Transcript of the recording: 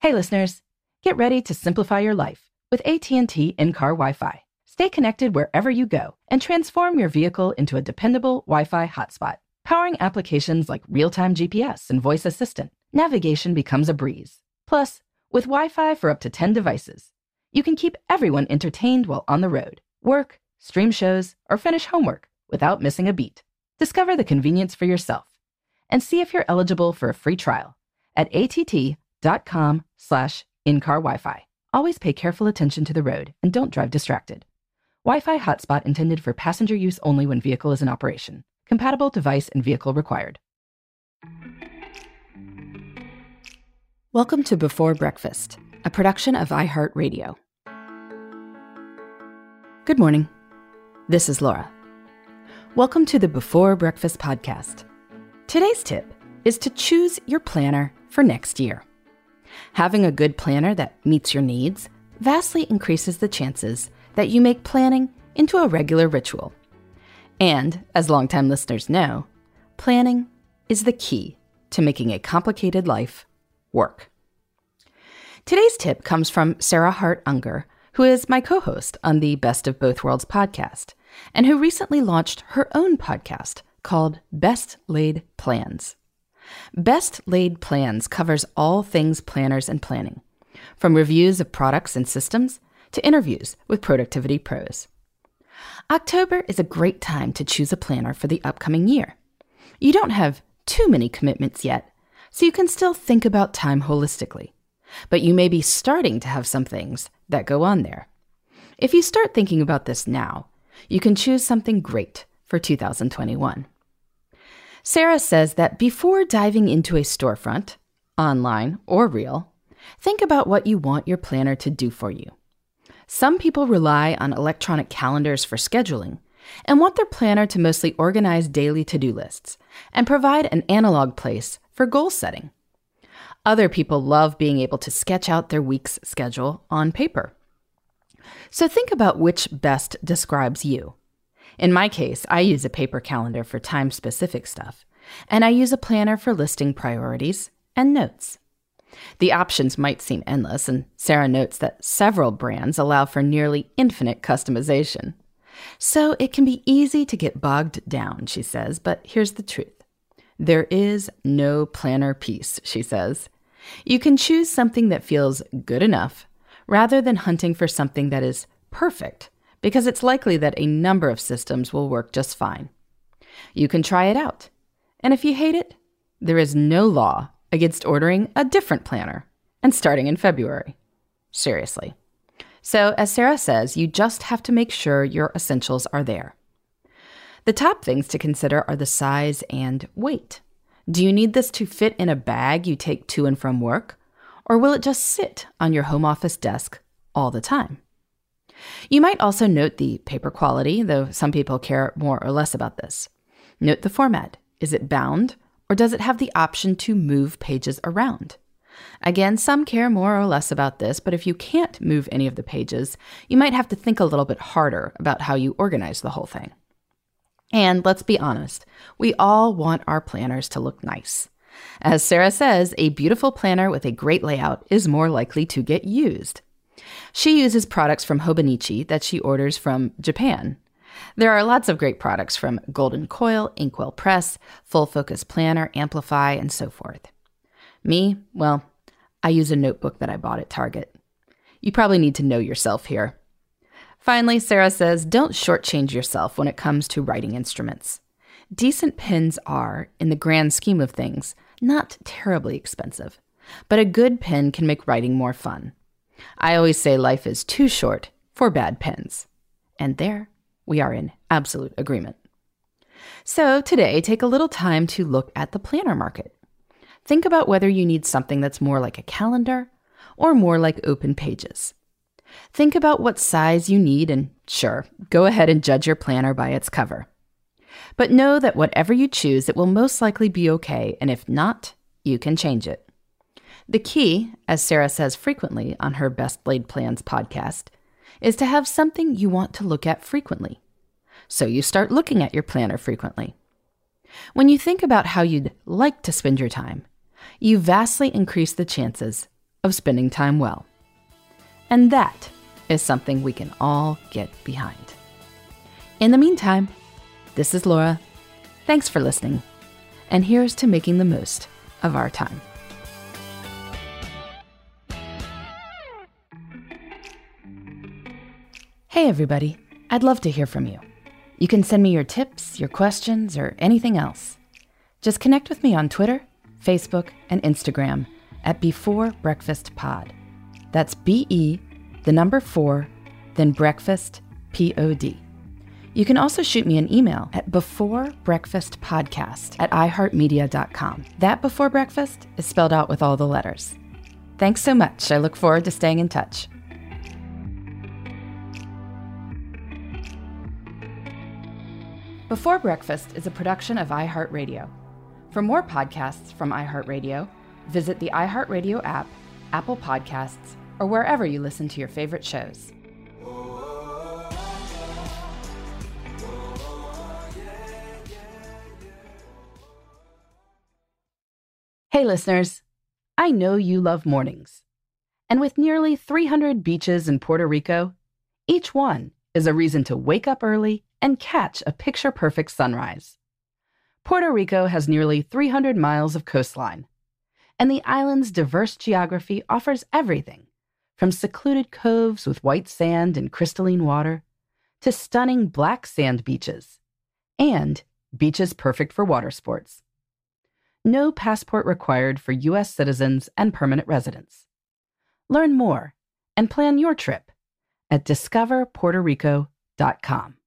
Hey listeners, get ready to simplify your life with AT&T in-car Wi-Fi. Stay connected wherever you go and transform your vehicle into a dependable Wi-Fi hotspot. Powering applications like real-time GPS and voice assistant, navigation becomes a breeze. Plus, with Wi-Fi for up to 10 devices, you can keep everyone entertained while on the road, work, stream shows, or finish homework without missing a beat. Discover the convenience for yourself and see if you're eligible for a free trial at att.com/in-car Wi-Fi. Always pay careful attention to the road and don't drive distracted. Wi-Fi hotspot intended for passenger use only when vehicle is in operation. Compatible device and vehicle required. Welcome to Before Breakfast, a production of iHeartRadio. Good morning. This is Laura. Welcome to the Before Breakfast podcast. Today's tip is to choose your planner for next year. Having a good planner that meets your needs vastly increases the chances that you make planning into a regular ritual. And, as longtime listeners know, planning is the key to making a complicated life work. Today's tip comes from Sarah Hart Unger, who is my co-host on the Best of Both Worlds podcast, and who recently launched her own podcast called Best Laid Plans. Best Laid Plans covers all things planners and planning, from reviews of products and systems to interviews with productivity pros. October is a great time to choose a planner for the upcoming year. You don't have too many commitments yet, so you can still think about time holistically. But you may be starting to have some things that go on there. If you start thinking about this now, you can choose something great for 2021. Sarah says that before diving into a storefront, online or real, think about what you want your planner to do for you. Some people rely on electronic calendars for scheduling and want their planner to mostly organize daily to-do lists and provide an analog place for goal setting. Other people love being able to sketch out their week's schedule on paper. So think about which best describes you. In my case, I use a paper calendar for time-specific stuff, and I use a planner for listing priorities and notes. The options might seem endless, and Sarah notes that several brands allow for nearly infinite customization. So it can be easy to get bogged down, she says, but here's the truth. There is no planner piece, she says. You can choose something that feels good enough rather than hunting for something that is perfect, because it's likely that a number of systems will work just fine. You can try it out, and if you hate it, there is no law against ordering a different planner and starting in February. Seriously. So, as Sarah says, you just have to make sure your essentials are there. The top things to consider are the size and weight. Do you need this to fit in a bag you take to and from work, or will it just sit on your home office desk all the time? You might also note the paper quality, though some people care more or less about this. Note the format. Is it bound, or does it have the option to move pages around? Again, some care more or less about this, but if you can't move any of the pages, you might have to think a little bit harder about how you organize the whole thing. And let's be honest, we all want our planners to look nice. As Sarah says, a beautiful planner with a great layout is more likely to get used. She uses products from Hobonichi that she orders from Japan. There are lots of great products from Golden Coil, Inkwell Press, Full Focus Planner, Amplify, and so forth. Me, well, I use a notebook that I bought at Target. You probably need to know yourself here. Finally, Sarah says, don't shortchange yourself when it comes to writing instruments. Decent pens are, in the grand scheme of things, not terribly expensive, but a good pen can make writing more fun. I always say life is too short for bad pens. And there, we are in absolute agreement. So today, take a little time to look at the planner market. Think about whether you need something that's more like a calendar or more like open pages. Think about what size you need and sure, go ahead and judge your planner by its cover. But know that whatever you choose, it will most likely be okay, and if not, you can change it. The key, as Sarah says frequently on her Best Laid Plans podcast, is to have something you want to look at frequently. So you start looking at your planner frequently. When you think about how you'd like to spend your time, you vastly increase the chances of spending time well. And that is something we can all get behind. In the meantime, this is Laura. Thanks for listening. And here's to making the most of our time. Hey everybody, I'd love to hear from you. You can send me your tips, your questions, or anything else. Just connect with me on Twitter, Facebook, and Instagram at Before Breakfast Pod. That's BE, the number 4, then breakfast, POD. You can also shoot me an email at beforebreakfastpodcast@iheartmedia.com. That Before Breakfast is spelled out with all the letters. Thanks so much. I look forward to staying in touch. Before Breakfast is a production of iHeartRadio. For more podcasts from iHeartRadio, visit the iHeartRadio app, Apple Podcasts, or wherever you listen to your favorite shows. Hey listeners, I know you love mornings. And with nearly 300 beaches in Puerto Rico, each one is a reason to wake up early and catch a picture-perfect sunrise. Puerto Rico has nearly 300 miles of coastline, and the island's diverse geography offers everything from secluded coves with white sand and crystalline water to stunning black sand beaches and beaches perfect for water sports. No passport required for U.S. citizens and permanent residents. Learn more and plan your trip at discoverpuertorico.com.